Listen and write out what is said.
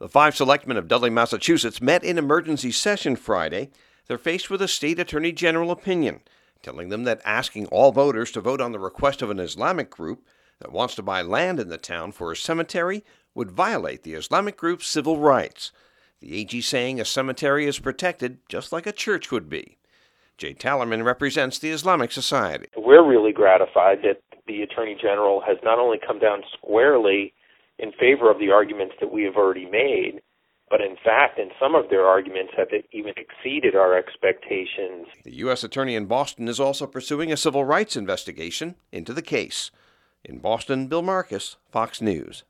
The 5 selectmen of Dudley, Massachusetts met in emergency session Friday. They're faced with a state attorney general opinion, telling them that asking all voters to vote on the request of an Islamic group that wants to buy land in the town for a cemetery would violate the Islamic group's civil rights. The AG saying a cemetery is protected just like a church would be. Jay Tallerman represents the Islamic Society. We're really gratified that the Attorney General has not only come down squarely in favor of the arguments that we have already made, but in fact, in some of their arguments have even exceeded our expectations. The U.S. Attorney in Boston is also pursuing a civil rights investigation into the case. In Boston, Bill Marcus, Fox News.